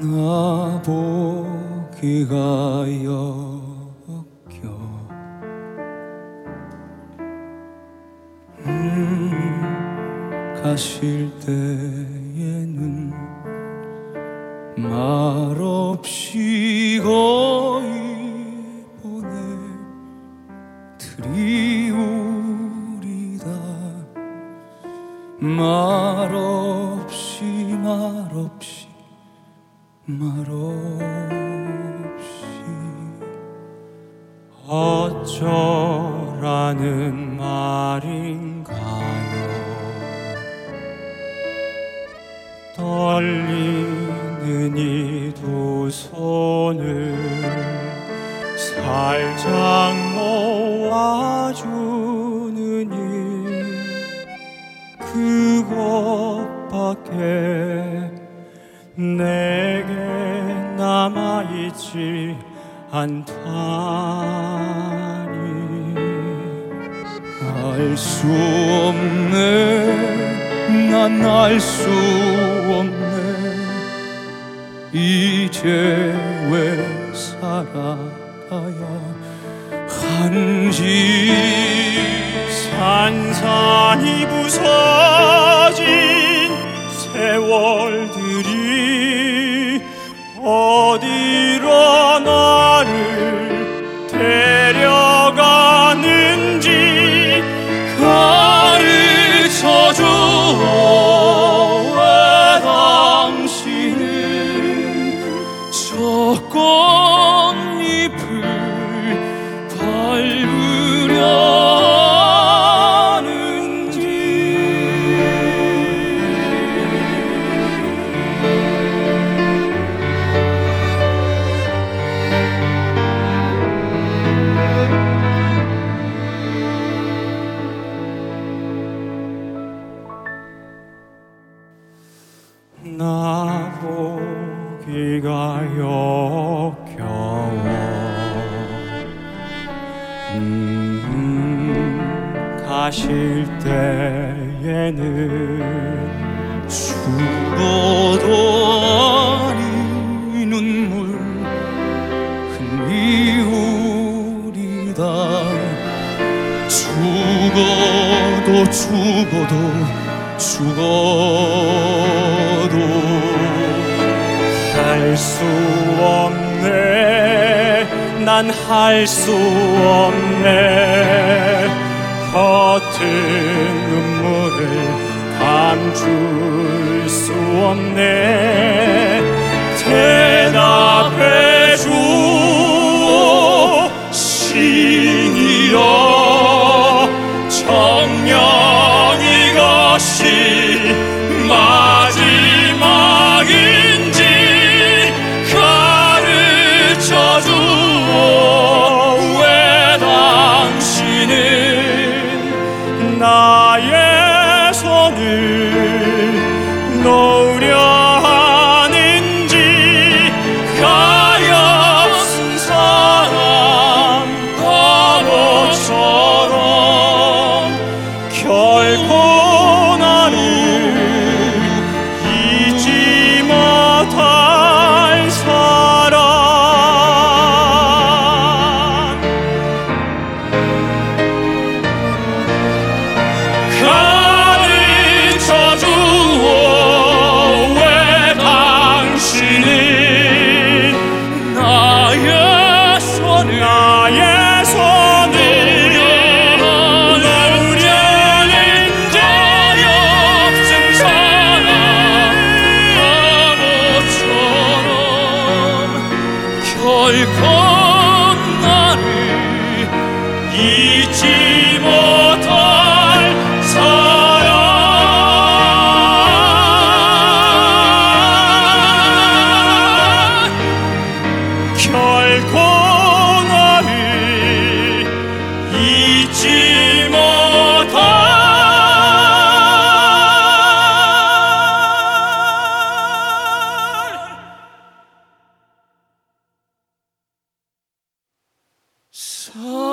나 보기가 역겨 가실 때에는 말없이 거의 보내드리우리다. 말없이 어쩌라는 말인가요? 떨리는 이 두 손을 살짝 놓아주는 일, 그것밖에 내게 남아있지 않다니. 알 수 없네, 난 알 수 없네. 이제 왜 살아가야 한지. 산산이 부서진 세월들이 어디로 나를 데려가는지 가르쳐주어. 왜 당신은 저 꽃잎을 밟으려 하는지. 나 보기가 역겨워 가실 때에는 죽어도 아니 눈물 흘리우리다. 죽어도 할 수 없네, 난 할 수 없네. 허튼 눈물을 감출 수 없네. 대답해 주오 신이여. 정녕 이것이 마지막인지 가르쳐주오. 왜 당신은 나의 손을 놓으려 하는지. 가엾은 사랑 바보처럼 결코 나를 잊지 못할 사랑. 가르쳐주오. 왜 당신은 나의 손을 놓으려는지. 가엾은 사랑 바보처럼 결코 나를 잊지 못할 사랑. 결코 나를 잊지 못할. 사랑.